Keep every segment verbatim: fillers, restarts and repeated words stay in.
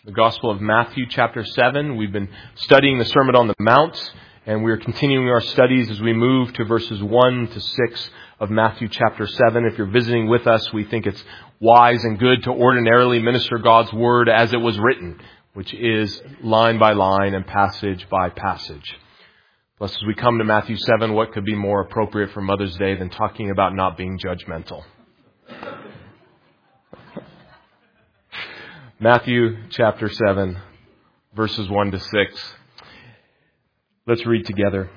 the Gospel of Matthew chapter seven. We've been studying the Sermon on the Mount, and we're continuing our studies as we move to verses one to six of Matthew chapter seven. If you're visiting with us, we think it's wise and good to ordinarily minister God's Word as it was written, which is line by line and passage by passage. Plus, as we come to Matthew seven, what could be more appropriate for Mother's Day than talking about not being judgmental? Matthew chapter seven, verses one to six. Let's read together.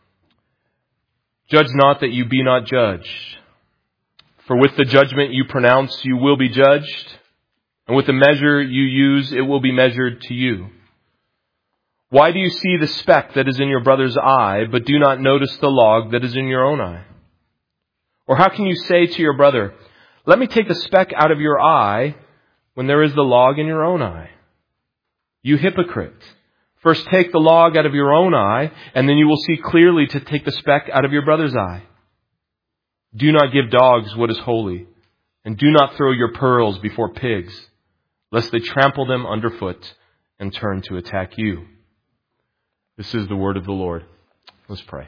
Judge not that you be not judged. For with the judgment you pronounce, you will be judged. And with the measure you use, it will be measured to you. Why do you see the speck that is in your brother's eye, but do not notice the log that is in your own eye? Or how can you say to your brother, let me take the speck out of your eye, when there is the log in your own eye? You hypocrite! First take the log out of your own eye, and then you will see clearly to take the speck out of your brother's eye. Do not give dogs what is holy, and do not throw your pearls before pigs, lest they trample them underfoot and turn to attack you. This is the word of the Lord. Let's pray.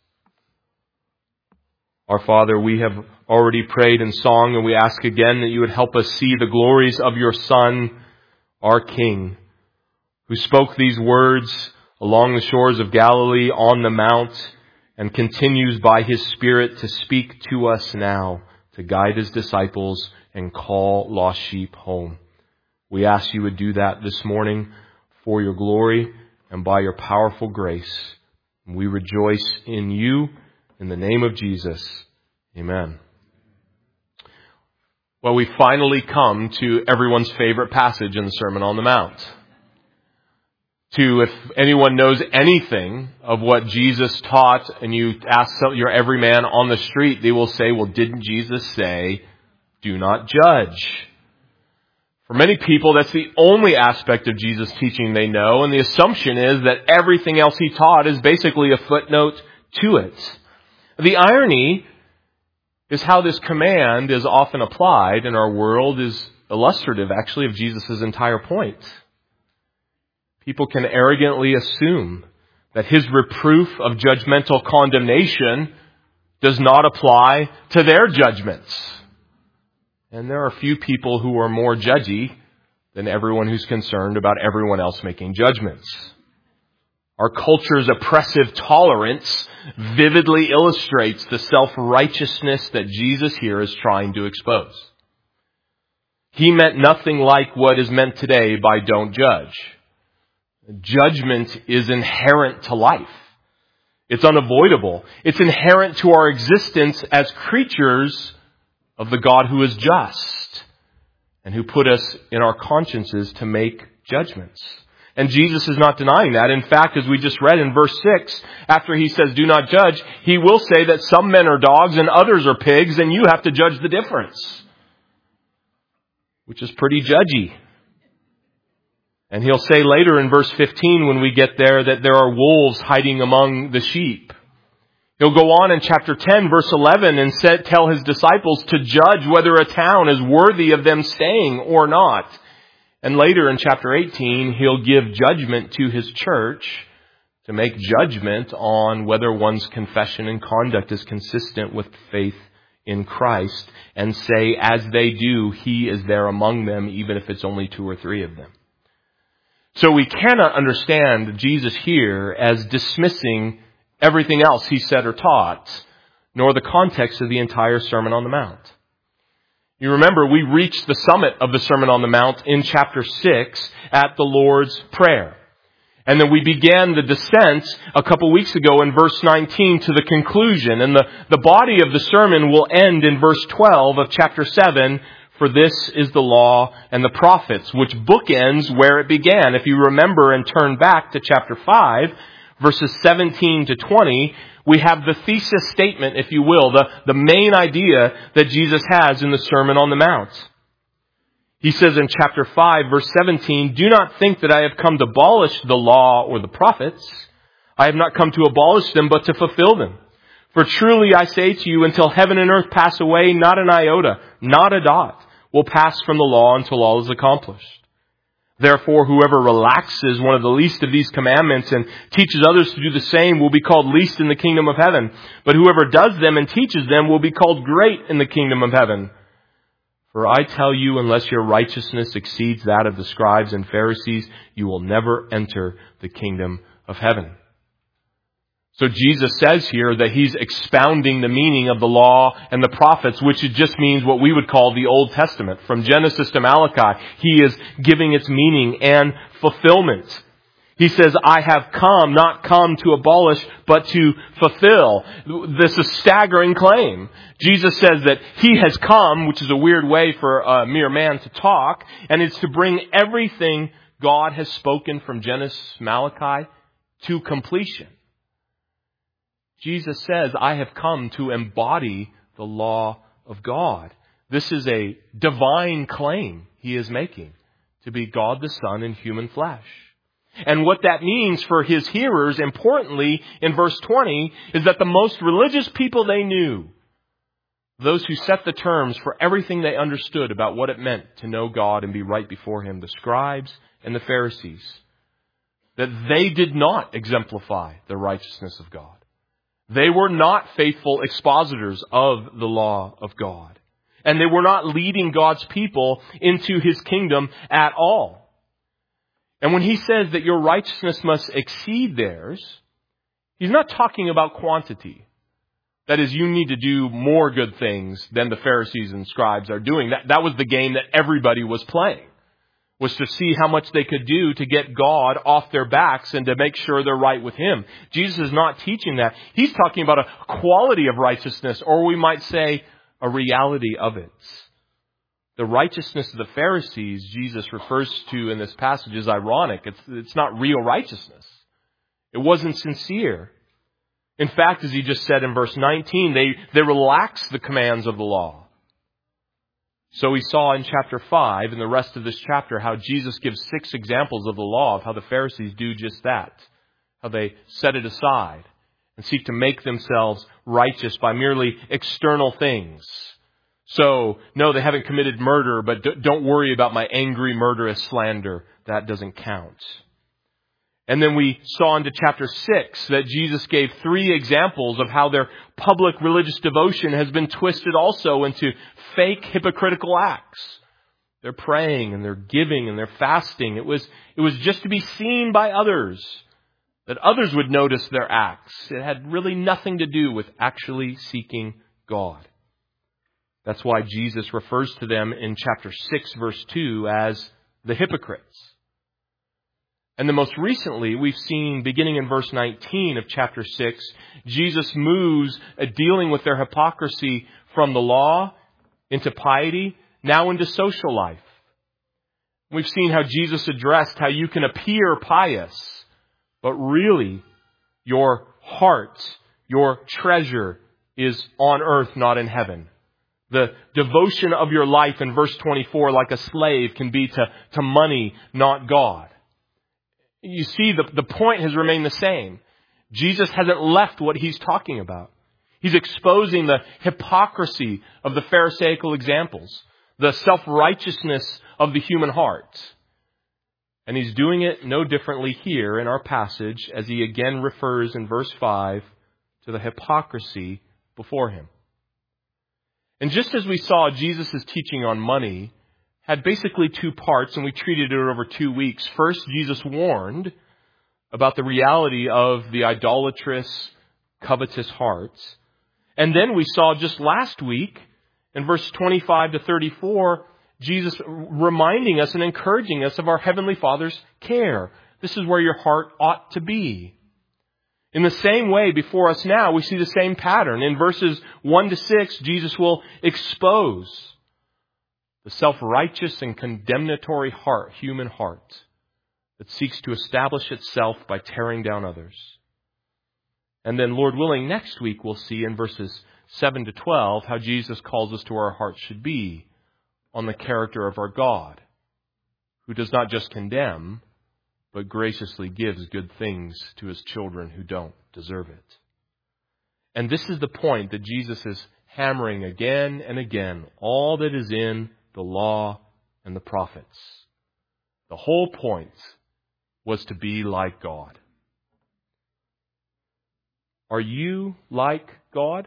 Our Father, we have already prayed in song, and we ask again that you would help us see the glories of your Son, our King, who spoke these words along the shores of Galilee on the mount and continues by his Spirit to speak to us now, to guide his disciples and call lost sheep home. We ask you would do that this morning for your glory and by your powerful grace. We rejoice in you. In the name of Jesus, amen. Well, we finally come to everyone's favorite passage in the Sermon on the Mount. To, if anyone knows anything of what Jesus taught, and you ask your every man on the street, they will say, well, didn't Jesus say, do not judge? For many people, that's the only aspect of Jesus' teaching they know, and the assumption is that everything else he taught is basically a footnote to it. The irony is how this command is often applied in our world is illustrative, actually, of Jesus' entire point. People can arrogantly assume that his reproof of judgmental condemnation does not apply to their judgments. And there are few people who are more judgy than everyone who's concerned about everyone else making judgments. Our culture's oppressive tolerance vividly illustrates the self-righteousness that Jesus here is trying to expose. He meant nothing like what is meant today by don't judge. Judgment is inherent to life. It's unavoidable. It's inherent to our existence as creatures of the God who is just and who put us in our consciences to make judgments. And Jesus is not denying that. In fact, as we just read in verse six, after he says, do not judge, he will say that some men are dogs and others are pigs, and you have to judge the difference. Which is pretty judgy. And he'll say later in verse fifteen, when we get there, that there are wolves hiding among the sheep. He'll go on in chapter ten, verse eleven, and set, tell his disciples to judge whether a town is worthy of them staying or not. And later in chapter eighteen, he'll give judgment to his church to make judgment on whether one's confession and conduct is consistent with faith in Christ, and say, as they do, he is there among them, even if it's only two or three of them. So we cannot understand Jesus here as dismissing everything else he said or taught, nor the context of the entire Sermon on the Mount. You remember, we reached the summit of the Sermon on the Mount in chapter six at the Lord's Prayer. And then we began the descent a couple weeks ago in verse nineteen to the conclusion. And the, the body of the sermon will end in verse twelve of chapter seven. For this is the law and the prophets, which bookends where it began. If you remember and turn back to chapter five, verses seventeen to twenty, we have the thesis statement, if you will, the, the main idea that Jesus has in the Sermon on the Mount. He says in chapter five, verse seventeen, do not think that I have come to abolish the law or the prophets. I have not come to abolish them, but to fulfill them. For truly I say to you, until heaven and earth pass away, not an iota, not a dot will pass from the law until all is accomplished. Therefore, whoever relaxes one of the least of these commandments and teaches others to do the same will be called least in the kingdom of heaven. But whoever does them and teaches them will be called great in the kingdom of heaven. For I tell you, unless your righteousness exceeds that of the scribes and Pharisees, you will never enter the kingdom of heaven. So Jesus says here that He's expounding the meaning of the law and the prophets, which it just means what we would call the Old Testament. From Genesis to Malachi, He is giving its meaning and fulfillment. He says, I have come, not come to abolish, but to fulfill. This is a staggering claim. Jesus says that He has come, which is a weird way for a mere man to talk, and it's to bring everything God has spoken from Genesis to Malachi to completion. Jesus says, I have come to embody the law of God. This is a divine claim He is making, to be God the Son in human flesh. And what that means for His hearers, importantly, in verse twenty, is that the most religious people they knew, those who set the terms for everything they understood about what it meant to know God and be right before Him, the scribes and the Pharisees, that they did not exemplify the righteousness of God. They were not faithful expositors of the law of God. And they were not leading God's people into His kingdom at all. And when He says that your righteousness must exceed theirs, He's not talking about quantity. That is, you need to do more good things than the Pharisees and scribes are doing. That, that was the game that everybody was playing, was to see how much they could do to get God off their backs and to make sure they're right with Him. Jesus is not teaching that. He's talking about a quality of righteousness, or we might say a reality of it. The righteousness of the Pharisees Jesus refers to in this passage is ironic. It's, it's not real righteousness. It wasn't sincere. In fact, as He just said in verse nineteen, they, they relaxed the commands of the law. So we saw in chapter five, in the rest of this chapter, how Jesus gives six examples of the law, of how the Pharisees do just that. How they set it aside and seek to make themselves righteous by merely external things. So, no, they haven't committed murder, but don't worry about my angry, murderous slander. That doesn't count. And then we saw into chapter six that Jesus gave three examples of how their public religious devotion has been twisted also into fake hypocritical acts. They're praying and they're giving and they're fasting. It was, it was just to be seen by others, that others would notice their acts. It had really nothing to do with actually seeking God. That's why Jesus refers to them in chapter six, verse two, as the hypocrites. And then most recently, we've seen, beginning in verse nineteen of chapter six, Jesus moves uh, dealing with their hypocrisy from the law into piety, now into social life. We've seen how Jesus addressed how you can appear pious, but really your heart, your treasure is on earth, not in heaven. The devotion of your life in verse twenty-four, like a slave, can be to, to money, not God. You see, the, the point has remained the same. Jesus hasn't left what He's talking about. He's exposing the hypocrisy of the Pharisaical examples, the self-righteousness of the human heart. And He's doing it no differently here in our passage, as He again refers in verse five to the hypocrisy before Him. And just as we saw, Jesus' teaching on money had basically two parts, and we treated it over two weeks. First, Jesus warned about the reality of the idolatrous, covetous hearts. And then we saw just last week, in verse twenty-five to thirty-four, Jesus reminding us and encouraging us of our Heavenly Father's care. This is where your heart ought to be. In the same way, before us now, we see the same pattern. In verses one to six, Jesus will expose the self-righteous and condemnatory heart, human heart, that seeks to establish itself by tearing down others. And then, Lord willing, next week we'll see in verses seven to twelve how Jesus calls us to where our hearts should be on the character of our God, who does not just condemn, but graciously gives good things to His children who don't deserve it. And this is the point that Jesus is hammering again and again, all that is in the law and the prophets. The whole point was to be like God. Are you like God?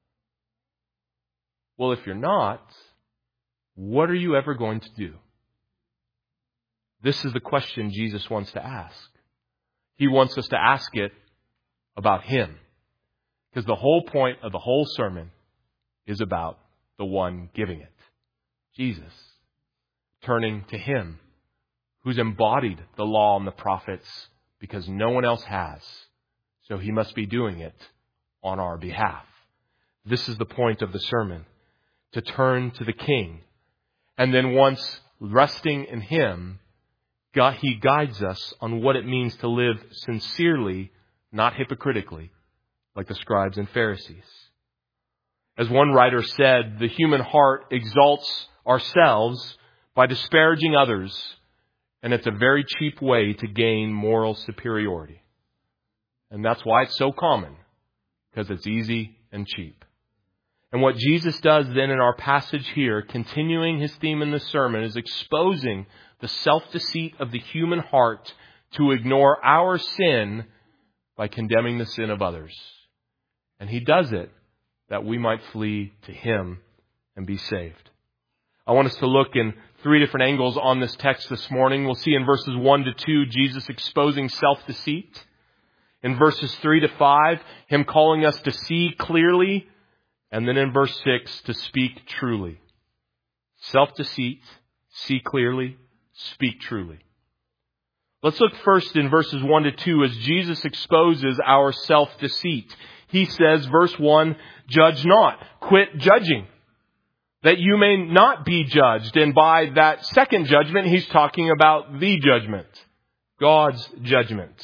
Well, if you're not, what are you ever going to do? This is the question Jesus wants to ask. He wants us to ask it about Him. Because the whole point of the whole sermon is about the one giving it. Jesus. Turning to Him, who's embodied the law and the prophets because no one else has. So He must be doing it on our behalf. This is the point of the sermon. To turn to the King. And then once resting in Him, God, He guides us on what it means to live sincerely, not hypocritically, like the scribes and Pharisees. As one writer said, the human heart exalts ourselves by disparaging others, and it's a very cheap way to gain moral superiority. And that's why it's so common, because it's easy and cheap. And what Jesus does then in our passage here, continuing His theme in the sermon, is exposing the self-deceit of the human heart to ignore our sin by condemning the sin of others. And He does it that we might flee to Him and be saved. I want us to look in three different angles on this text this morning. We'll see in verses one to two, Jesus exposing self-deceit. In verses three to five, Him calling us to see clearly. And then in verse six, to speak truly. Self-deceit, see clearly, speak truly. Let's look first in verses one to two as Jesus exposes our self-deceit. He says, verse one, judge not, quit judging, that you may not be judged. And by that second judgment, He's talking about the judgment, God's judgment.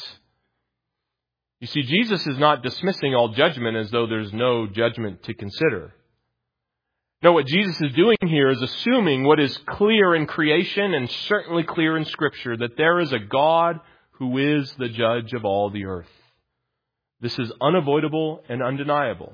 You see, Jesus is not dismissing all judgment as though there's no judgment to consider. No, what Jesus is doing here is assuming what is clear in creation and certainly clear in Scripture, that there is a God who is the judge of all the earth. This is unavoidable and undeniable.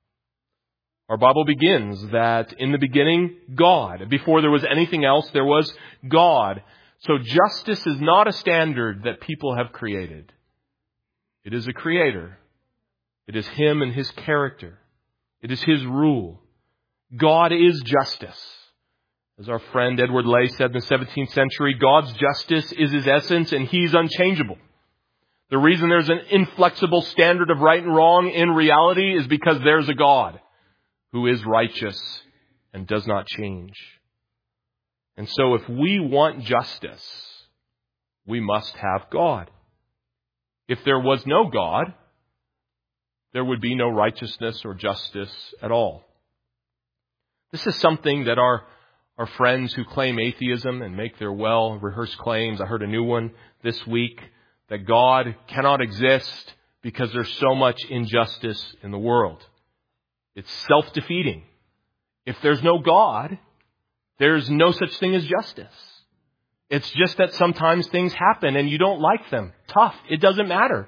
Our Bible begins that in the beginning, God. Before there was anything else, there was God. So justice is not a standard that people have created. It is a creator. It is Him and His character. It is His rule. God is justice. As our friend Edward Lay said in the seventeenth century, God's justice is His essence and He's unchangeable. The reason there's an inflexible standard of right and wrong in reality is because there's a God who is righteous and does not change. And so if we want justice, we must have God. If there was no God, there would be no righteousness or justice at all. This is something that our, our friends who claim atheism and make their well-rehearsed claims, I heard a new one this week, that God cannot exist because there's so much injustice in the world. It's self-defeating. If there's no God, there's no such thing as justice. It's just that sometimes things happen and you don't like them. Tough. It doesn't matter.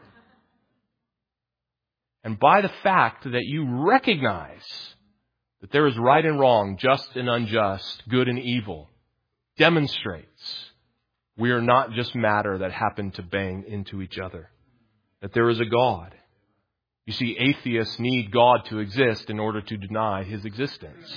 And by the fact that you recognize that there is right and wrong, just and unjust, good and evil, demonstrates we are not just matter that happen to bang into each other. That there is a God. You see, atheists need God to exist in order to deny His existence.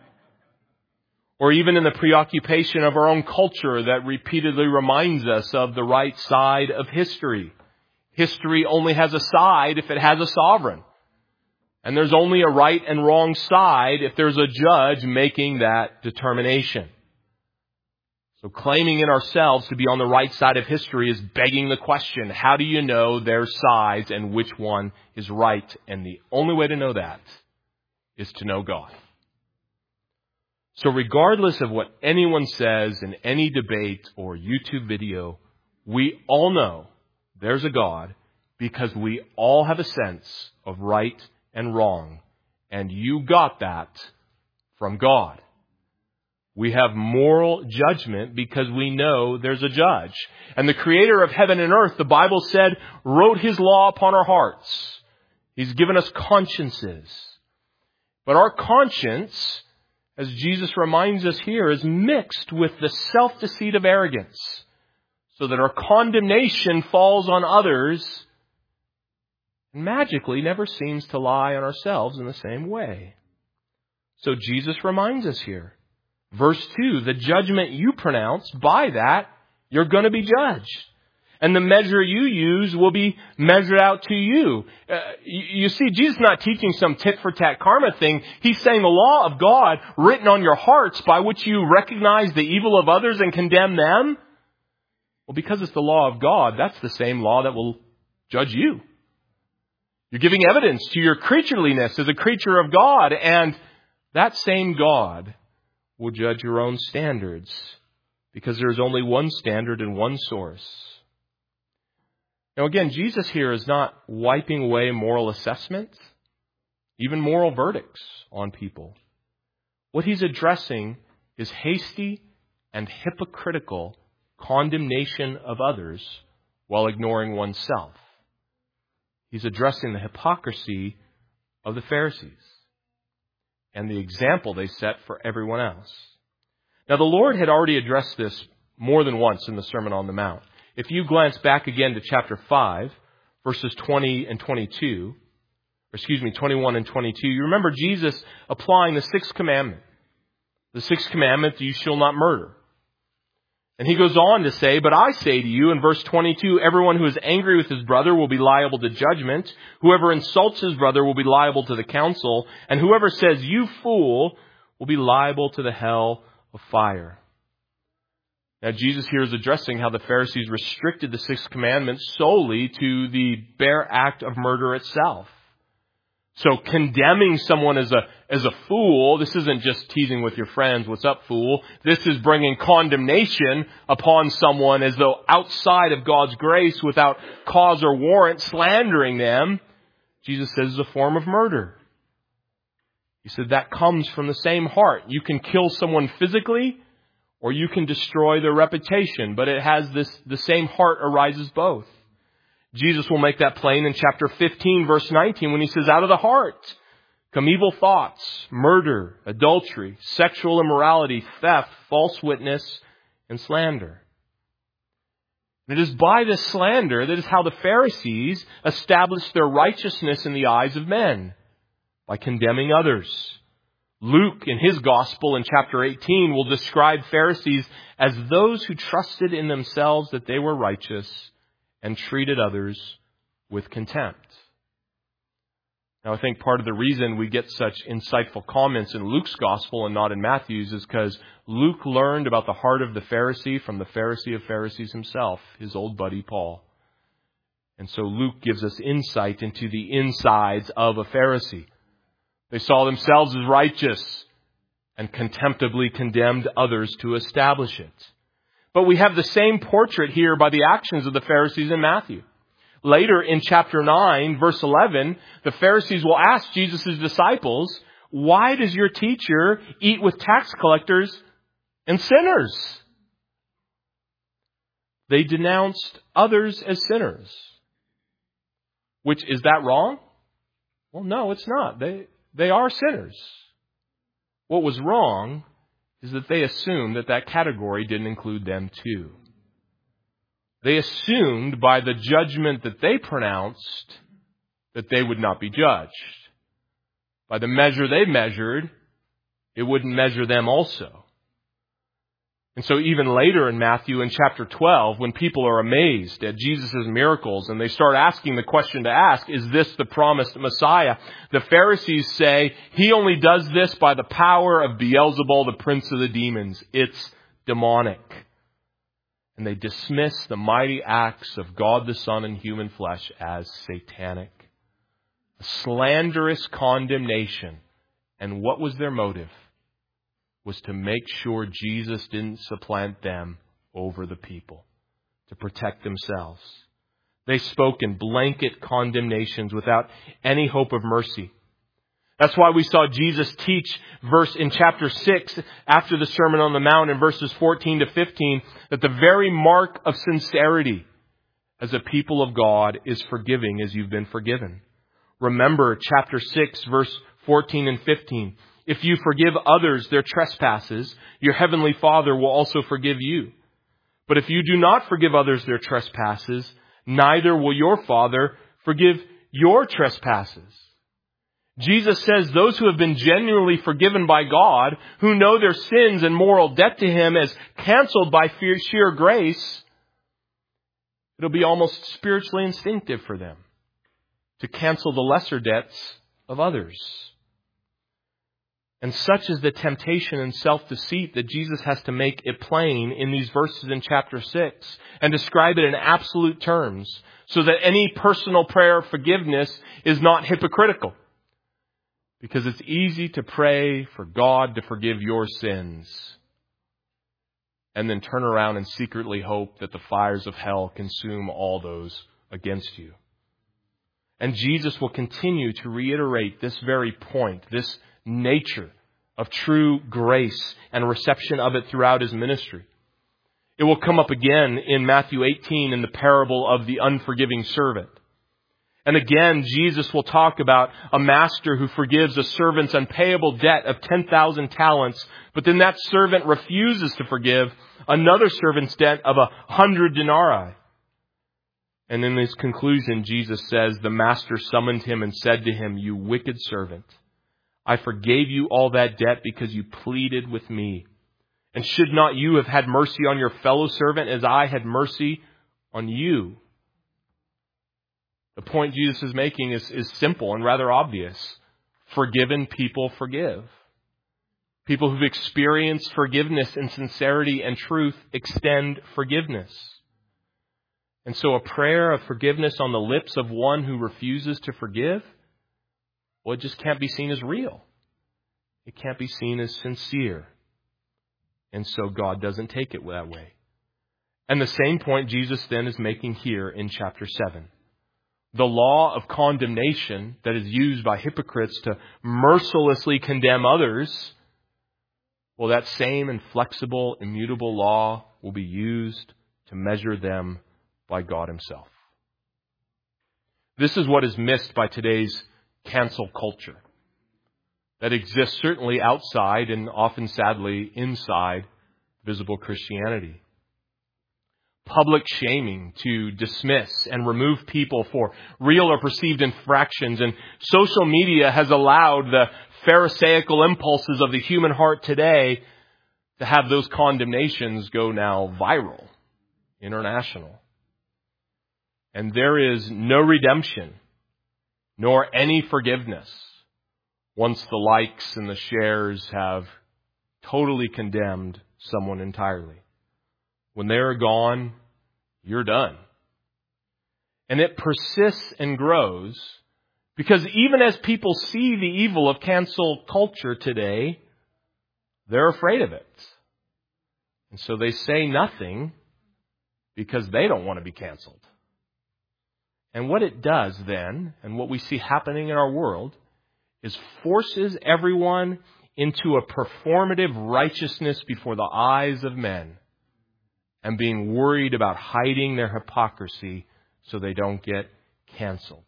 Or even in the preoccupation of our own culture that repeatedly reminds us of the right side of history. History only has a side if it has a sovereign. And there's only a right and wrong side if there's a judge making that determination. So claiming in ourselves to be on the right side of history is begging the question, how do you know their sides and which one is right? And the only way to know that is to know God. So regardless of what anyone says in any debate or YouTube video, we all know there's a God because we all have a sense of right and wrong. And you got that from God. We have moral judgment because we know there's a judge. And the Creator of heaven and earth, the Bible said, wrote His law upon our hearts. He's given us consciences. But our conscience, as Jesus reminds us here, is mixed with the self-deceit of arrogance. so that our condemnation falls on others and magically never seems to lie on ourselves in the same way. So Jesus reminds us here. Verse two, the judgment you pronounce, by that, you're going to be judged. And the measure you use will be measured out to you. Uh, you, you see, Jesus is not teaching some tit-for-tat karma thing. He's saying the law of God written on your hearts by which you recognize the evil of others and condemn them. Well, because it's the law of God, that's the same law that will judge you. You're giving evidence to your creatureliness as a creature of God, and that same God will judge your own standards, because there is only one standard and one source. Now again, Jesus here is not wiping away moral assessments, even moral verdicts on people. What he's addressing is hasty and hypocritical condemnation of others while ignoring oneself. He's addressing the hypocrisy of the Pharisees and the example they set for everyone else. Now, the Lord had already addressed this more than once in the Sermon on the Mount. If you glance back again to chapter five, verses twenty and twenty-two, or excuse me, twenty-one and twenty-two, you remember Jesus applying the sixth commandment. The sixth commandment, you shall not murder. And he goes on to say, but I say to you in verse twenty-two, everyone who is angry with his brother will be liable to judgment. Whoever insults his brother will be liable to the council. And whoever says, you fool, will be liable to the hell of fire. Now, Jesus here is addressing how the Pharisees restricted the sixth commandment solely to the bare act of murder itself. So condemning someone as a as a fool, this isn't just teasing with your friends, what's up, fool? This is bringing condemnation upon someone as though outside of God's grace, without cause or warrant, slandering them. Jesus says is a form of murder. He said that comes from the same heart. You can kill someone physically, or you can destroy their reputation, but it has this, the same heart arises both. Jesus will make that plain in chapter fifteen, verse nineteen, when he says, out of the heart come evil thoughts, murder, adultery, sexual immorality, theft, false witness, and slander. And it is by this slander that is how the Pharisees established their righteousness in the eyes of men, by condemning others. Luke, in his gospel in chapter eighteen, will describe Pharisees as those who trusted in themselves that they were righteous and treated others with contempt. Now, I think part of the reason we get such insightful comments in Luke's gospel and not in Matthew's is because Luke learned about the heart of the Pharisee from the Pharisee of Pharisees himself, his old buddy Paul. And so Luke gives us insight into the insides of a Pharisee. They saw themselves as righteous and contemptibly condemned others to establish it. But we have the same portrait here by the actions of the Pharisees in Matthew. Later in chapter nine, verse eleven, the Pharisees will ask Jesus' disciples, why does your teacher eat with tax collectors and sinners? They denounced others as sinners. Which, is that wrong? Well, no, it's not. They, they are sinners. What was wrong is that they assumed that that category didn't include them too. They assumed by the judgment that they pronounced that they would not be judged. By the measure they measured, it wouldn't measure them also. And so even later in Matthew in chapter twelve, when people are amazed at Jesus' miracles and they start asking the question to ask, is this the promised Messiah? The Pharisees say, he only does this by the power of Beelzebul, the prince of the demons. It's demonic. And they dismiss the mighty acts of God the Son in human flesh as satanic. A slanderous condemnation. And what was their motive? Was to make sure Jesus didn't supplant them over the people, to protect themselves. They spoke in blanket condemnations without any hope of mercy. That's why we saw Jesus teach verse in chapter six, after the Sermon on the Mount, in verses fourteen to fifteen, that the very mark of sincerity as a people of God is forgiving as you've been forgiven. Remember chapter six, verse fourteen and fifteen. If you forgive others their trespasses, your heavenly Father will also forgive you. But if you do not forgive others their trespasses, neither will your Father forgive your trespasses. Jesus says those who have been genuinely forgiven by God, who know their sins and moral debt to Him as canceled by sheer grace, it'll be almost spiritually instinctive for them to cancel the lesser debts of others. And such is the temptation and self-deceit that Jesus has to make it plain in these verses in chapter six and describe it in absolute terms so that any personal prayer of forgiveness is not hypocritical. Because it's easy to pray for God to forgive your sins and then turn around and secretly hope that the fires of hell consume all those against you. And Jesus will continue to reiterate this very point, this nature of true grace and reception of it throughout His ministry. It will come up again in Matthew eighteen in the parable of the unforgiving servant. And again, Jesus will talk about a master who forgives a servant's unpayable debt of ten thousand talents, but then that servant refuses to forgive another servant's debt of a hundred denarii. And in his conclusion, Jesus says, the master summoned him and said to him, "You wicked servant, I forgave you all that debt because you pleaded with me. And should not you have had mercy on your fellow servant as I had mercy on you?" The point Jesus is making is, is simple and rather obvious. Forgiven people forgive. People who've experienced forgiveness in sincerity and truth extend forgiveness. And so a prayer of forgiveness on the lips of one who refuses to forgive, well, it just can't be seen as real. It can't be seen as sincere. And so God doesn't take it that way. And the same point Jesus then is making here in chapter seven. The law of condemnation that is used by hypocrites to mercilessly condemn others, well, that same inflexible, immutable law will be used to measure them by God Himself. This is what is missed by today's cancel culture that exists certainly outside and often sadly inside visible Christianity. Public shaming to dismiss and remove people for real or perceived infractions. And social media has allowed the pharisaical impulses of the human heart today to have those condemnations go now viral, international. And there is no redemption, nor any forgiveness once the likes and the shares have totally condemned someone entirely. When they're gone, you're done. And it persists and grows because even as people see the evil of cancel culture today, they're afraid of it. And so they say nothing because they don't want to be canceled. And what it does then, and what we see happening in our world, is forces everyone into a performative righteousness before the eyes of men and being worried about hiding their hypocrisy so they don't get canceled.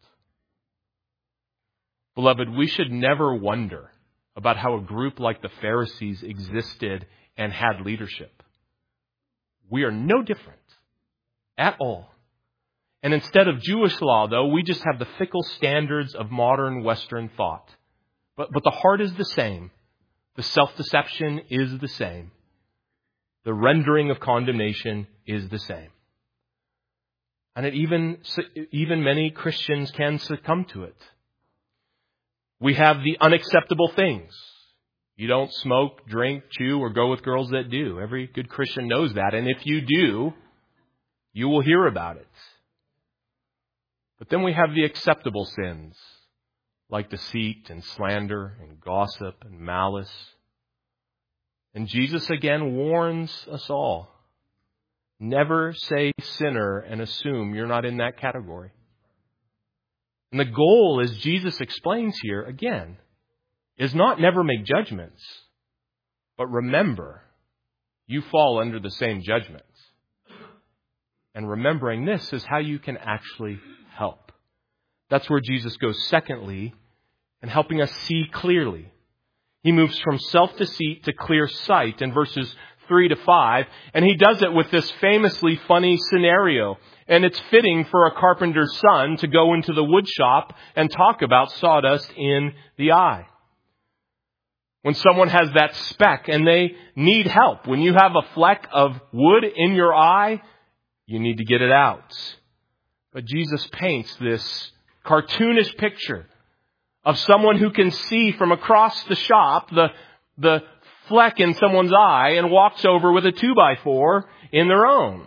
Beloved, we should never wonder about how a group like the Pharisees existed and had leadership. We are no different at all. And instead of Jewish law, though, we just have the fickle standards of modern Western thought. But, but the heart is the same. The self-deception is the same. The rendering of condemnation is the same. And it even, even many Christians can succumb to it. We have the unacceptable things. You don't smoke, drink, chew, or go with girls that do. Every good Christian knows that. And if you do, you will hear about it. But then we have the acceptable sins, like deceit and slander and gossip and malice. And Jesus again warns us all. Never say sinner and assume you're not in that category. And the goal, as Jesus explains here again, is not never make judgments, but remember you fall under the same judgments. And remembering this is how you can actually help. That's where Jesus goes secondly in helping us see clearly. He moves from self-deceit to clear sight in verses three to five. And he does it with this famously funny scenario. And it's fitting for a carpenter's son to go into the wood shop and talk about sawdust in the eye. When someone has that speck and they need help, when you have a fleck of wood in your eye, you need to get it out. But Jesus paints this cartoonish picture of someone who can see from across the shop the, the fleck in someone's eye and walks over with a two by four in their own.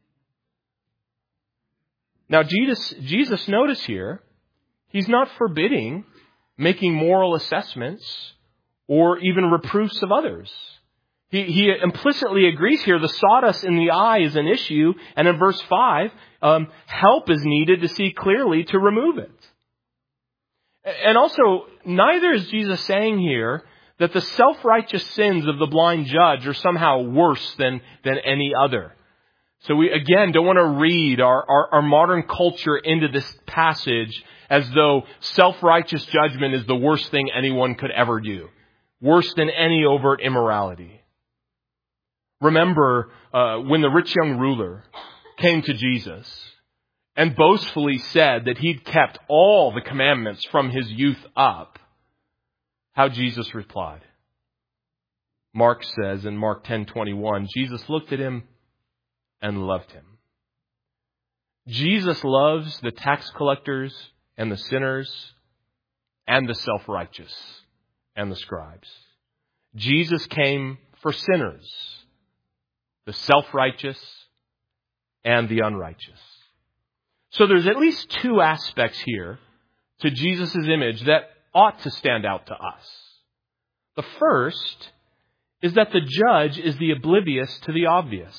Now, Jesus, Jesus, notice here, he's not forbidding making moral assessments or even reproofs of others. He, he implicitly agrees here the sawdust in the eye is an issue, and in verse five, um, help is needed to see clearly to remove it. And also, neither is Jesus saying here that the self-righteous sins of the blind judge are somehow worse than, than any other. So we, again, don't want to read our, our, our modern culture into this passage as though self-righteous judgment is the worst thing anyone could ever do. Worse than any overt immorality. Remember uh, when the rich young ruler came to Jesus and boastfully said that he'd kept all the commandments from his youth up, how Jesus replied. Mark says in Mark ten twenty-one, Jesus looked at him and loved him. Jesus loves the tax collectors and the sinners and the self-righteous and the scribes. Jesus came for sinners, the self-righteous and the unrighteous. So there's at least two aspects here to Jesus' image that ought to stand out to us. The first is that the judge is the oblivious to the obvious.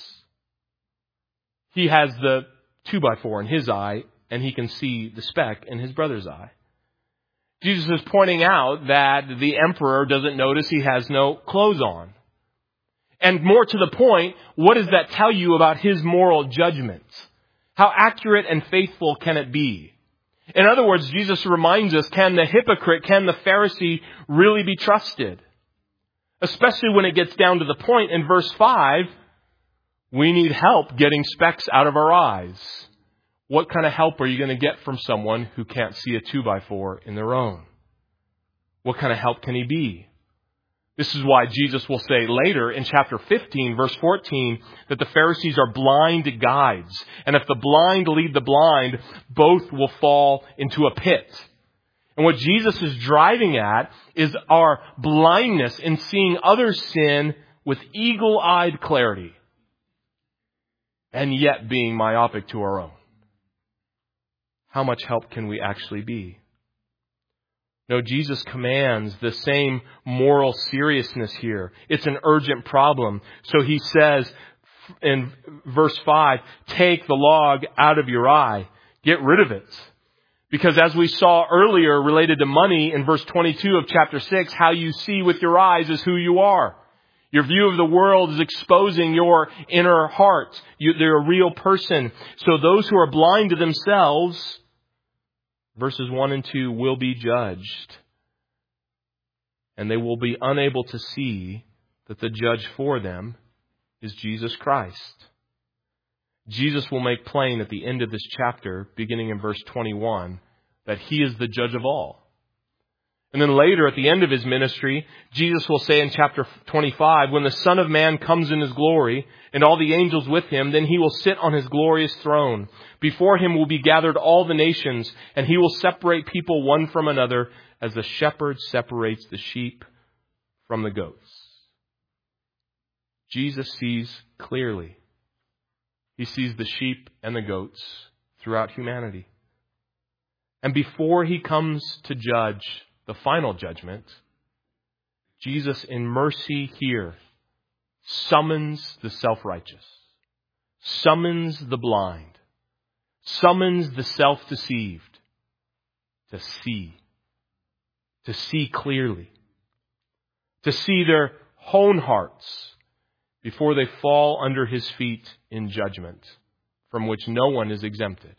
He has the two by four in his eye, and he can see the speck in his brother's eye. Jesus is pointing out that the emperor doesn't notice he has no clothes on. And more to the point, what does that tell you about his moral judgment? How accurate and faithful can it be? In other words, Jesus reminds us, can the hypocrite, can the Pharisee really be trusted? Especially when it gets down to the point in verse five, we need help getting specks out of our eyes. What kind of help are you going to get from someone who can't see a two by four in their own? What kind of help can he be? This is why Jesus will say later in chapter fifteen, verse fourteen, that the Pharisees are blind guides. And if the blind lead the blind, both will fall into a pit. And what Jesus is driving at is our blindness in seeing others sin with eagle-eyed clarity, and yet being myopic to our own. How much help can we actually be? No, Jesus commands the same moral seriousness here. It's an urgent problem. So he says in verse five, take the log out of your eye. Get rid of it. Because as we saw earlier related to money in verse twenty-two of chapter six, how you see with your eyes is who you are. Your view of the world is exposing your inner heart. You, they're a real person. So those who are blind to themselves, verses one and two, will be judged. And they will be unable to see that the judge for them is Jesus Christ. Jesus will make plain at the end of this chapter, beginning in verse twenty-one, that he is the judge of all. And then later, at the end of his ministry, Jesus will say in chapter twenty-five, when the Son of Man comes in his glory, and all the angels with him, then he will sit on his glorious throne. Before him will be gathered all the nations, and he will separate people one from another, as the shepherd separates the sheep from the goats. Jesus sees clearly. He sees the sheep and the goats throughout humanity. And before he comes to judge the final judgment, Jesus in mercy here summons the self-righteous, summons the blind, summons the self-deceived to see, to see clearly, to see their own hearts before they fall under his feet in judgment, from which no one is exempted.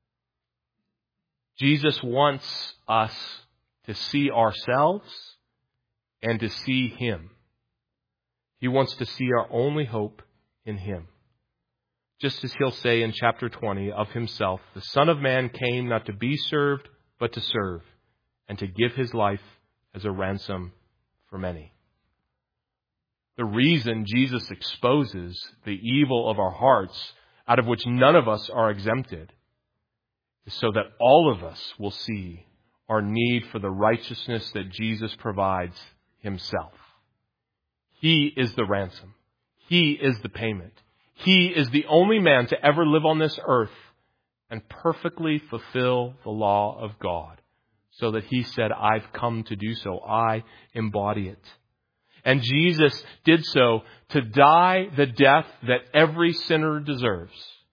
Jesus wants us to see ourselves and to see him. He wants to see our only hope in Him. Just as He'll say in chapter twenty of Himself, the Son of Man came not to be served, but to serve, and to give His life as a ransom for many. The reason Jesus exposes the evil of our hearts, out of which none of us are exempted, is so that all of us will see our need for the righteousness that Jesus provides Himself. He is the ransom. He is the payment. He is the only man to ever live on this earth and perfectly fulfill the law of God, so that He said, I've come to do so. I embody it. And Jesus did so to die the death that every sinner deserves.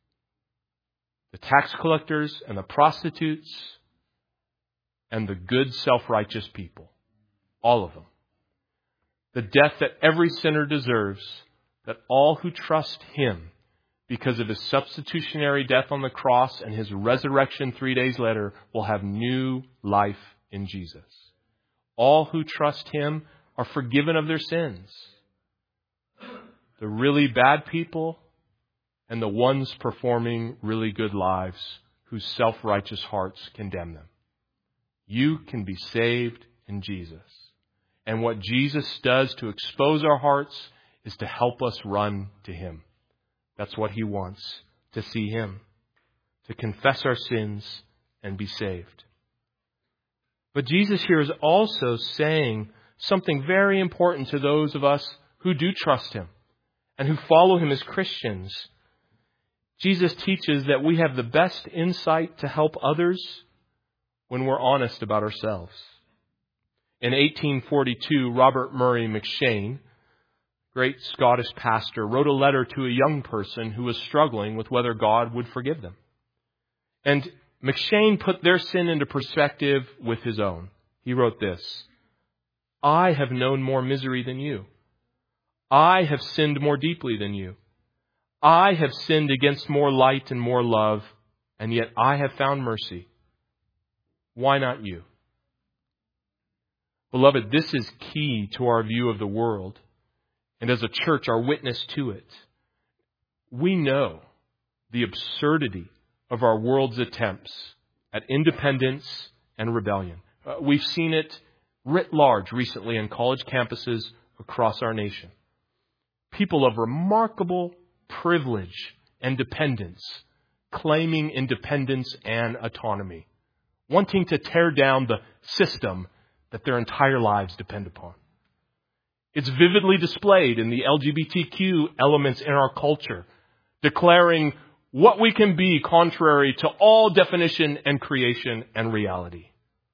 The tax collectors and the prostitutes and the good self-righteous people. All of them. The death that every sinner deserves, that all who trust Him, because of His substitutionary death on the cross and His resurrection three days later, will have new life in Jesus. All who trust Him are forgiven of their sins. The really bad people and the ones performing really good lives whose self-righteous hearts condemn them. You can be saved in Jesus. And what Jesus does to expose our hearts is to help us run to Him. That's what He wants, to see Him, to confess our sins and be saved. But Jesus here is also saying something very important to those of us who do trust Him and who follow Him as Christians. Jesus teaches that we have the best insight to help others when we're honest about ourselves. In eighteen forty-two, Robert Murray McCheyne, great Scottish pastor, wrote a letter to a young person who was struggling with whether God would forgive them. And McCheyne put their sin into perspective with his own. He wrote this, I have known more misery than you. I have sinned more deeply than you. I have sinned against more light and more love, and yet I have found mercy. Why not you? Beloved, this is key to our view of the world, and as a church, our witness to it. We know the absurdity of our world's attempts at independence and rebellion. Uh, we've seen it writ large recently in college campuses across our nation. People of remarkable privilege and dependence, claiming independence and autonomy, wanting to tear down the system that their entire lives depend upon. It's vividly displayed in the L G B T Q elements in our culture, declaring what we can be contrary to all definition and creation and reality.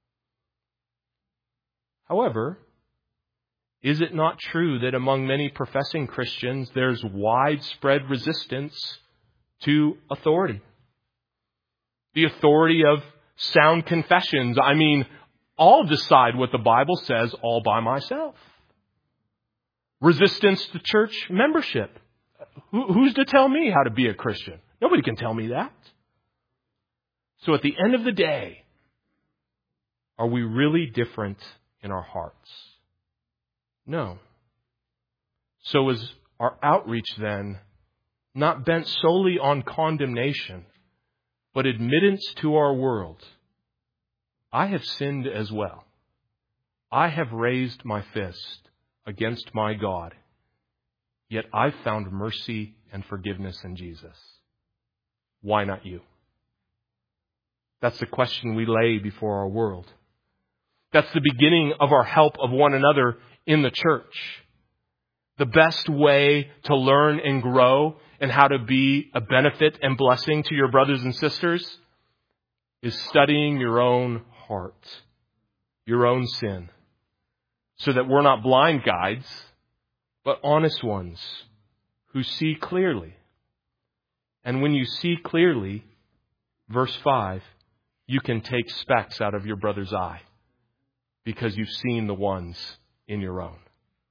However, is it not true that among many professing Christians there's widespread resistance to authority? The authority of sound confessions. I mean, I'll decide what the Bible says all by myself. Resistance to church membership. Who, who's to tell me how to be a Christian? Nobody can tell me that. So at the end of the day, are we really different in our hearts? No. So is our outreach then not bent solely on condemnation, but admittance to our world? I have sinned as well. I have raised my fist against my God, yet I've found mercy and forgiveness in Jesus. Why not you? That's the question we lay before our world. That's the beginning of our help of one another in the church. The best way to learn and grow and how to be a benefit and blessing to your brothers and sisters is studying your own heart, your own sin, so that we're not blind guides, but honest ones who see clearly. And when you see clearly, verse five, you can take specks out of your brother's eye because you've seen the ones in your own.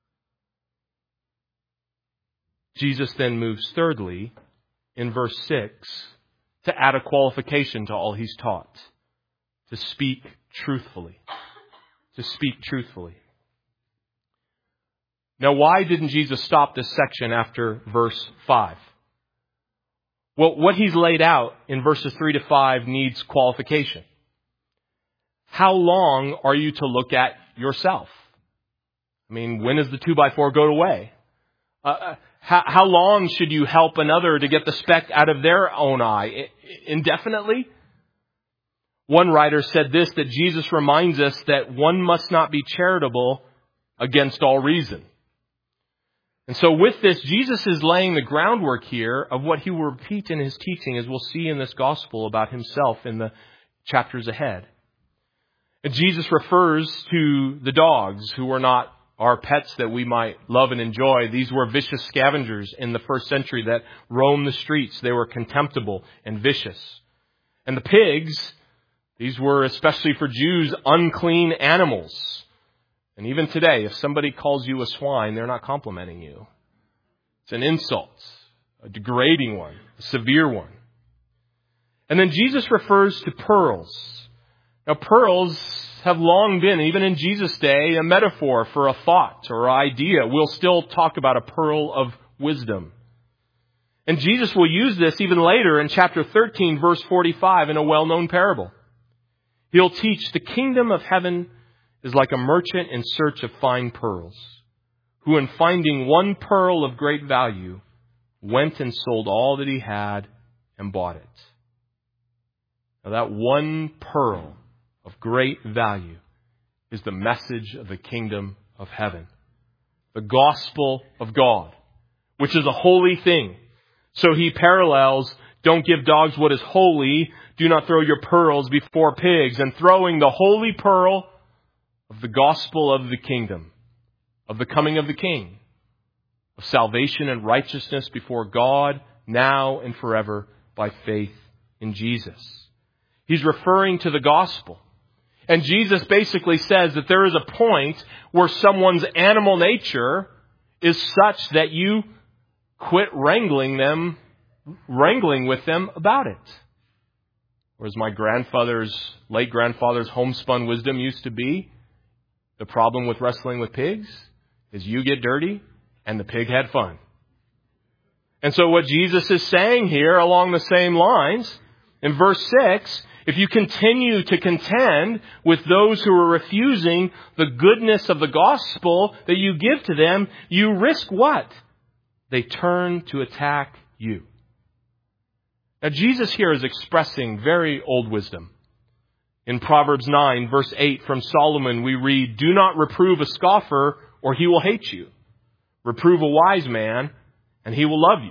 Jesus then moves thirdly in verse six to add a qualification to all he's taught. To speak truthfully. To speak truthfully. Now, why didn't Jesus stop this section after verse five? Well, what he's laid out in verses three to five needs qualification. How long are you to look at yourself? I mean, when does the two by four go away? Uh, how, how long should you help another to get the speck out of their own eye? Indefinitely? One writer said this, that Jesus reminds us that one must not be charitable against all reason. And so with this, Jesus is laying the groundwork here of what he will repeat in his teaching, as we'll see in this gospel about himself in the chapters ahead. And Jesus refers to the dogs who were not our pets that we might love and enjoy. These were vicious scavengers in the first century that roamed the streets. They were contemptible and vicious. And the pigs, these were, especially for Jews, unclean animals. And even today, if somebody calls you a swine, they're not complimenting you. It's an insult, a degrading one, a severe one. And then Jesus refers to pearls. Now, pearls have long been, even in Jesus' day, a metaphor for a thought or idea. We'll still talk about a pearl of wisdom. And Jesus will use this even later in chapter thirteen, verse forty-five, in a well-known parable. He'll teach the kingdom of heaven is like a merchant in search of fine pearls, who in finding one pearl of great value, went and sold all that he had and bought it. Now that one pearl of great value is the message of the kingdom of heaven. The gospel of God, which is a holy thing. So he parallels, don't give dogs what is holy, do not throw your pearls before pigs, and throwing the holy pearl of the gospel of the kingdom, of the coming of the King, of salvation and righteousness before God, now and forever, by faith in Jesus. He's referring to the gospel. And Jesus basically says that there is a point where someone's animal nature is such that you quit wrangling them, wrangling with them about it. Or as my grandfather's, late grandfather's homespun wisdom used to be, the problem with wrestling with pigs is you get dirty and the pig had fun. And so what Jesus is saying here along the same lines, in verse six, if you continue to contend with those who are refusing the goodness of the gospel that you give to them, you risk what? They turn to attack you. Now Jesus here is expressing very old wisdom. In Proverbs nine, verse eight from Solomon, we read, do not reprove a scoffer or he will hate you. Reprove a wise man and he will love you.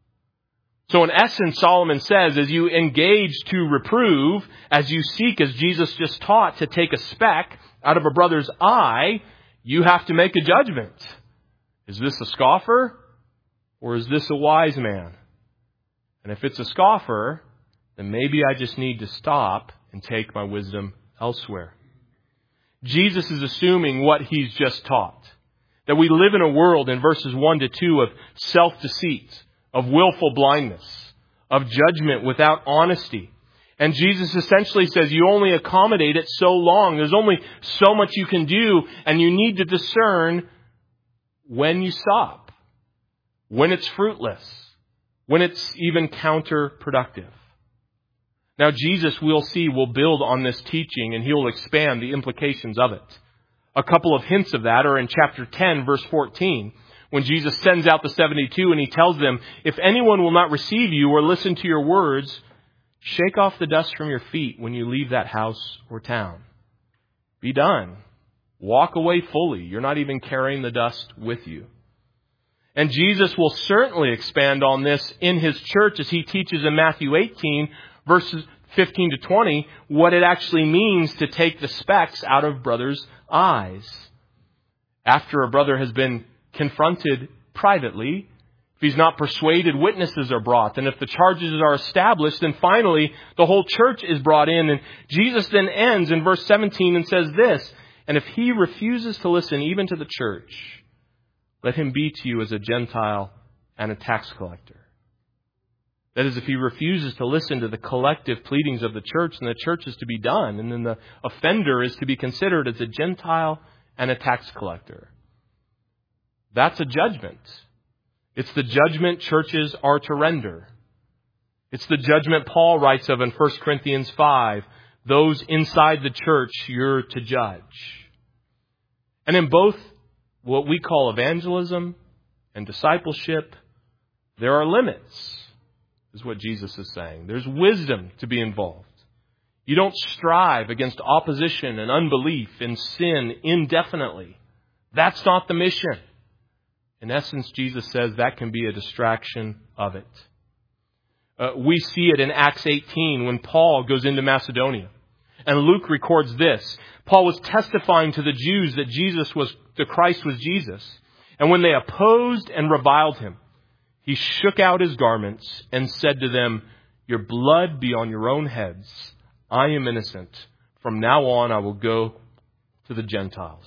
So in essence, Solomon says, as you engage to reprove, as you seek, as Jesus just taught, to take a speck out of a brother's eye, you have to make a judgment. Is this a scoffer or is this a wise man? And if it's a scoffer, then maybe I just need to stop and take my wisdom elsewhere. Jesus is assuming what he's just taught. That we live in a world, in verses one to two, of self-deceit, of willful blindness, of judgment without honesty. And Jesus essentially says you only accommodate it so long. There's only so much you can do, and you need to discern when you stop, when it's fruitless, when it's even counterproductive. Now Jesus, we'll see, will build on this teaching and he'll expand the implications of it. A couple of hints of that are in chapter ten, verse fourteen, when Jesus sends out the seventy-two and he tells them, if anyone will not receive you or listen to your words, shake off the dust from your feet when you leave that house or town. Be done. Walk away fully. You're not even carrying the dust with you. And Jesus will certainly expand on this in his church as he teaches in Matthew eighteen, verses fifteen to twenty, what it actually means to take the specks out of brothers' eyes. After a brother has been confronted privately, if he's not persuaded, witnesses are brought. And if the charges are established, then finally the whole church is brought in. And Jesus then ends in verse seventeen and says this, and if he refuses to listen even to the church, let him be to you as a Gentile and a tax collector. That is, if he refuses to listen to the collective pleadings of the church, then the church is to be done. And then the offender is to be considered as a Gentile and a tax collector. That's a judgment. It's the judgment churches are to render. It's the judgment Paul writes of in First Corinthians five. Those inside the church you're to judge. And in both what we call evangelism and discipleship, there are limits, is what Jesus is saying. There's wisdom to be involved. You don't strive against opposition and unbelief and sin indefinitely. That's not the mission. In essence, Jesus says that can be a distraction of it. Uh, we see it in Acts eighteen when Paul goes into Macedonia. And Luke records this. Paul was testifying to the Jews that Jesus was, the Christ was Jesus. And when they opposed and reviled him, he shook out his garments and said to them, "Your blood be on your own heads. I am innocent. From now on I will go to the Gentiles."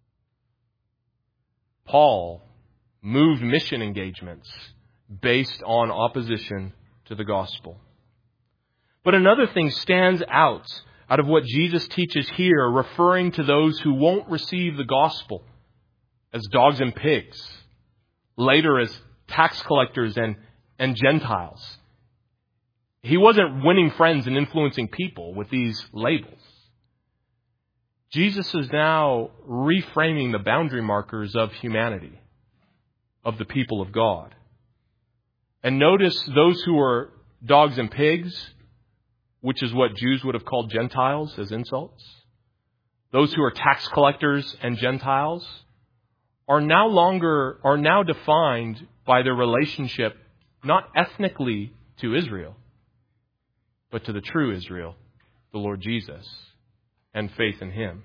Paul moved mission engagements based on opposition to the gospel. But another thing stands out out of what Jesus teaches here, referring to those who won't receive the gospel as dogs and pigs, later as tax collectors and, and Gentiles. He wasn't winning friends and influencing people with these labels. Jesus is now reframing the boundary markers of humanity, of the people of God. And notice those who are dogs and pigs, which is what Jews would have called Gentiles as insults. Those who are tax collectors and Gentiles are now longer, are now defined by their relationship, not ethnically to Israel, but to the true Israel, the Lord Jesus, and faith in him.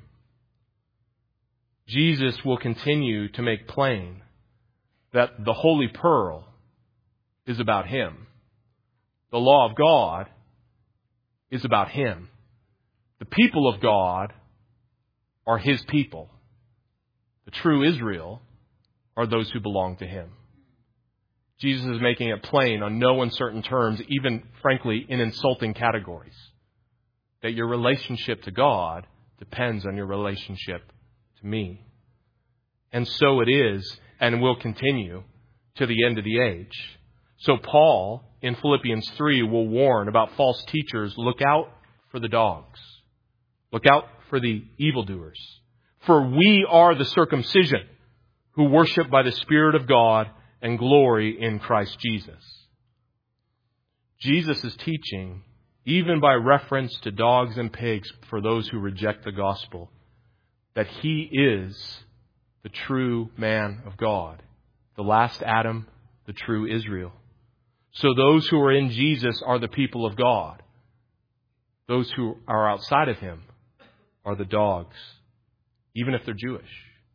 Jesus will continue to make plain that the Holy Pearl is about him. The law of God is about him. The people of God are his people. The true Israel are those who belong to him. Jesus is making it plain on no uncertain terms, even frankly in insulting categories, that your relationship to God depends on your relationship to me. And so it is and will continue to the end of the age. So Paul, in Philippians three, will warn about false teachers. Look out for the dogs. Look out for the evildoers. For we are the circumcision who worship by the Spirit of God and glory in Christ Jesus. Jesus is teaching, even by reference to dogs and pigs for those who reject the gospel, that he is the true man of God, the last Adam, the true Israel. So those who are in Jesus are the people of God. Those who are outside of him are the dogs, even if they're Jewish.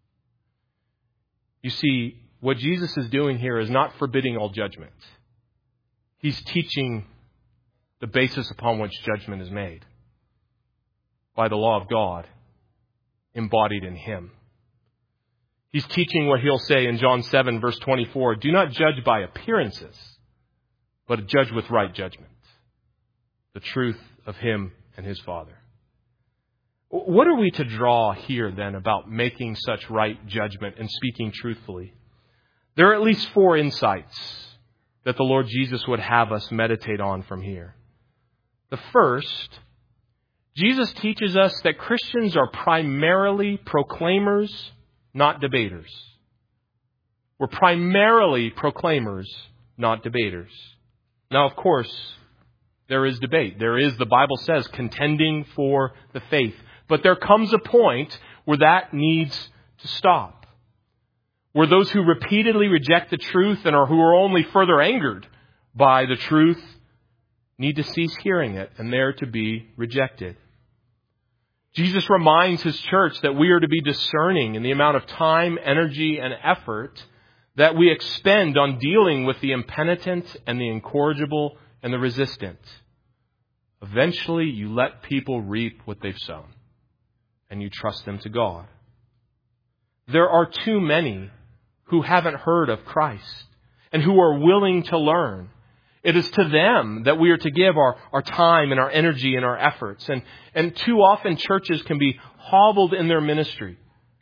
You see, what Jesus is doing here is not forbidding all judgment. He's teaching the basis upon which judgment is made by the law of God embodied in him. He's teaching what he'll say in John seven, verse twenty-four. Do not judge by appearances, but judge with right judgment. The truth of him and his Father. What are we to draw here then about making such right judgment and speaking truthfully? There are at least four insights that the Lord Jesus would have us meditate on from here. The first, Jesus teaches us that Christians are primarily proclaimers, not debaters. We're primarily proclaimers, not debaters. Now, of course, there is debate. There is, the Bible says, contending for the faith. But there comes a point where that needs to stop. Where those who repeatedly reject the truth and are who are only further angered by the truth need to cease hearing it and they're to be rejected. Jesus reminds his church that we are to be discerning in the amount of time, energy, and effort that we expend on dealing with the impenitent and the incorrigible and the resistant. Eventually, you let people reap what they've sown, and you trust them to God. There are too many who haven't heard of Christ and who are willing to learn. It is to them that we are to give our, our time and our energy and our efforts. And, and too often churches can be hobbled in their ministry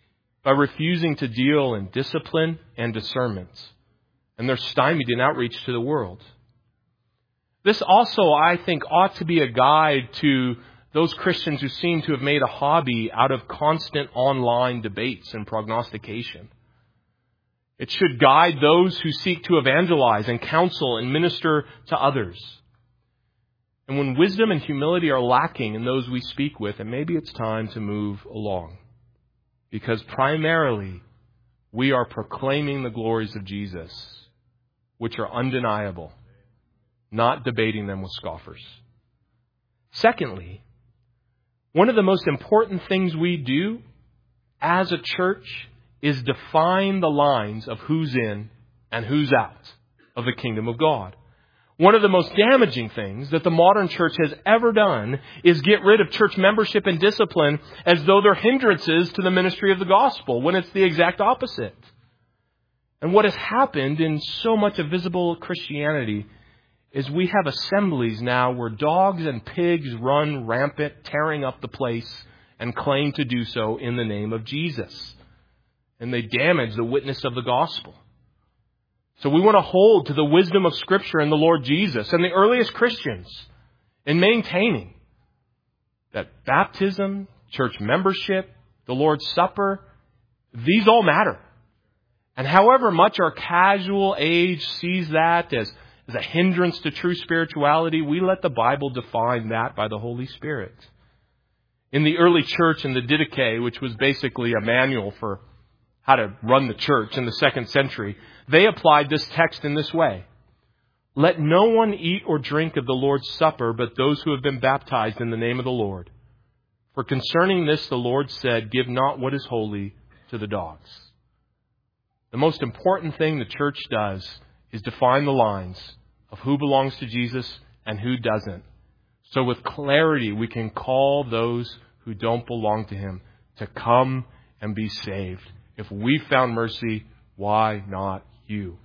by refusing to deal in discipline and discernment. And they're stymied in outreach to the world. This also, I think, ought to be a guide to those Christians who seem to have made a hobby out of constant online debates and prognostication. It should guide those who seek to evangelize and counsel and minister to others. And when wisdom and humility are lacking in those we speak with, and maybe it's time to move along. Because primarily, we are proclaiming the glories of Jesus, which are undeniable, not debating them with scoffers. Secondly, one of the most important things we do as a church is define the lines of who's in and who's out of the kingdom of God. One of the most damaging things that the modern church has ever done is get rid of church membership and discipline as though they're hindrances to the ministry of the gospel, when it's the exact opposite. And what has happened in so much of visible Christianity is we have assemblies now where dogs and pigs run rampant, tearing up the place and claim to do so in the name of Jesus. And they damage the witness of the gospel. So we want to hold to the wisdom of Scripture and the Lord Jesus and the earliest Christians in maintaining that baptism, church membership, the Lord's Supper, these all matter. And however much our casual age sees that as, as a hindrance to true spirituality, we let the Bible define that by the Holy Spirit. In the early church in the Didache, which was basically a manual for how to run the church in the second century, they applied this text in this way. Let no one eat or drink of the Lord's Supper but those who have been baptized in the name of the Lord. For concerning this the Lord said, give not what is holy to the dogs. The most important thing the church does is define the lines of who belongs to Jesus and who doesn't. So with clarity we can call those who don't belong to Him to come and be saved. If we found mercy, why not you?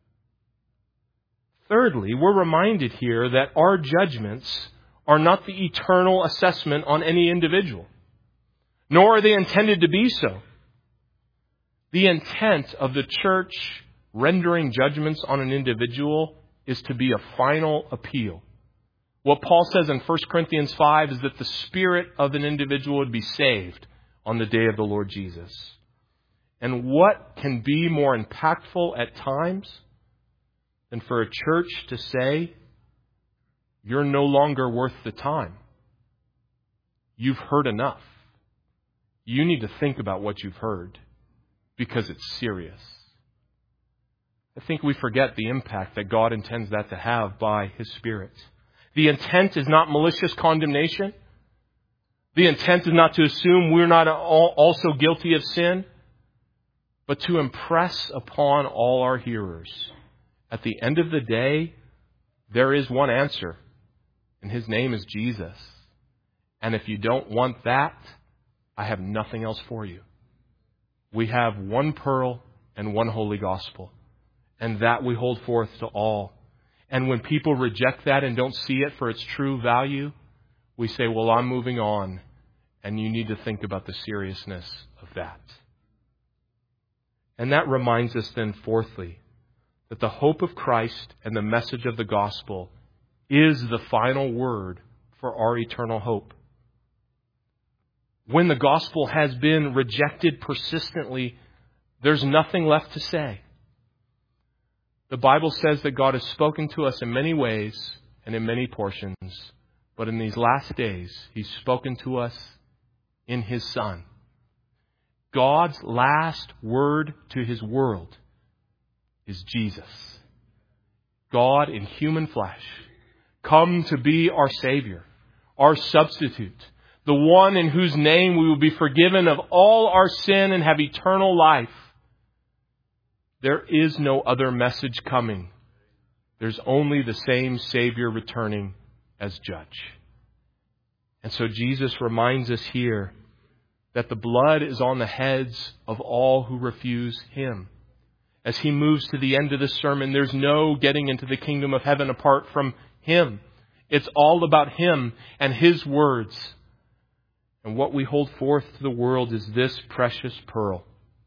Thirdly, we're reminded here that our judgments are not the eternal assessment on any individual, nor are they intended to be so. The intent of the church rendering judgments on an individual is to be a final appeal. What Paul says in First Corinthians five is that the spirit of an individual would be saved on the day of the Lord Jesus. And what can be more impactful at times than for a church to say, you're no longer worth the time. You've heard enough. You need to think about what you've heard because it's serious. I think we forget the impact that God intends that to have by His Spirit. The intent is not malicious condemnation. The intent is not to assume we're not also guilty of sin, but to impress upon all our hearers. At the end of the day, there is one answer, and His name is Jesus. And if you don't want that, I have nothing else for you. We have one pearl and one holy gospel, and that we hold forth to all. And when people reject that and don't see it for its true value, we say, well, I'm moving on, and you need to think about the seriousness of that. And that reminds us then, fourthly, that the hope of Christ and the message of the gospel is the final word for our eternal hope. When the gospel has been rejected persistently, there's nothing left to say. The Bible says that God has spoken to us in many ways and in many portions, but in these last days, He's spoken to us in His Son. God's last word to His world is Jesus. God in human flesh, come to be our Savior, our substitute, the one in whose name we will be forgiven of all our sin and have eternal life. There is no other message coming. There's only the same Savior returning as judge. And so Jesus reminds us here that the blood is on the heads of all who refuse Him. As He moves to the end of the sermon, there's no getting into the kingdom of heaven apart from Him. It's all about Him and His words. And what we hold forth to the world is this precious pearl.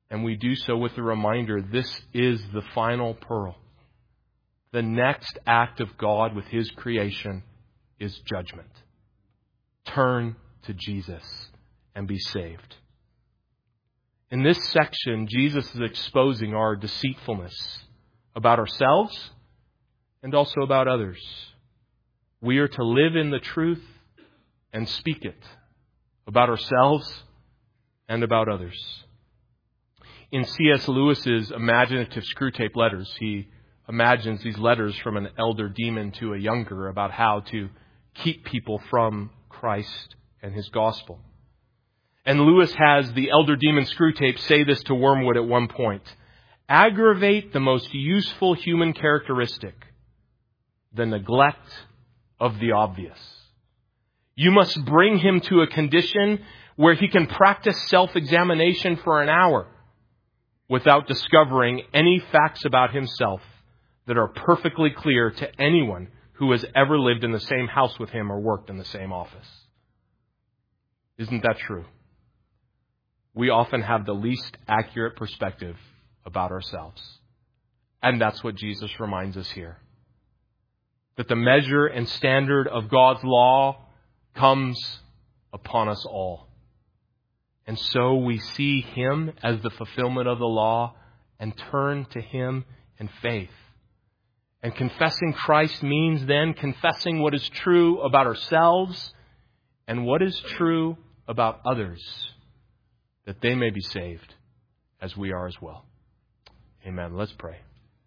And we do so with the reminder, this is the final pearl. The next act of God with His creation is judgment. Turn to Jesus and be saved. In this section, Jesus is exposing our deceitfulness about ourselves and also about others. We are to live in the truth and speak it about ourselves and about others. In C S Lewis's imaginative Screwtape Letters, he imagines these letters from an elder demon to a younger about how to keep people from Christ and His gospel. And Lewis has the elder demon Screwtape say this to Wormwood at one point. Aggravate the most useful human characteristic, the neglect of the obvious. You must bring him to a condition where he can practice self-examination for an hour without discovering any facts about himself that are perfectly clear to anyone who has ever lived in the same house with him or worked in the same office. Isn't that true? We often have the least accurate perspective about ourselves. And that's what Jesus reminds us here. That the measure and standard of God's law comes upon us all. And so we see Him as the fulfillment of the law and turn to Him in faith. And confessing Christ means then confessing what is true about ourselves and what is true about others, that they may be saved as we are as well. Amen. Let's pray.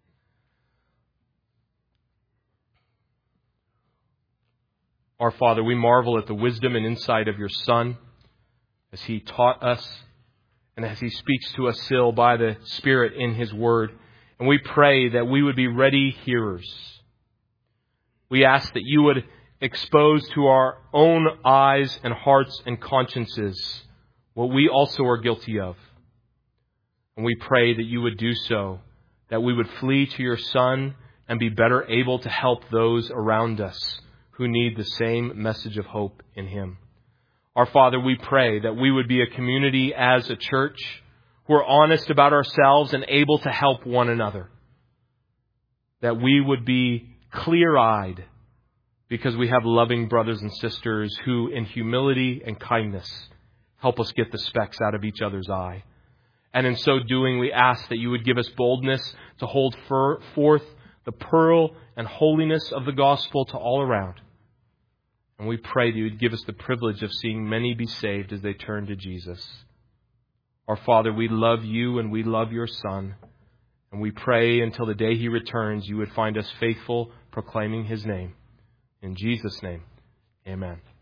Our Father, we marvel at the wisdom and insight of your Son as He taught us and as He speaks to us still by the Spirit in His Word. And we pray that we would be ready hearers. We ask that you would expose to our own eyes and hearts and consciences what we also are guilty of. And we pray that you would do so, that we would flee to your Son and be better able to help those around us who need the same message of hope in Him. Our Father, we pray that we would be a community as a church who are honest about ourselves and able to help one another. That we would be clear-eyed because we have loving brothers and sisters who, in humility and kindness, help us get the specks out of each other's eye. And in so doing, we ask that you would give us boldness to hold forth the pearl and holiness of the gospel to all around. And we pray that you would give us the privilege of seeing many be saved as they turn to Jesus. Our Father, we love you and we love your Son. And we pray until the day He returns, you would find us faithful, proclaiming His name. In Jesus' name, amen.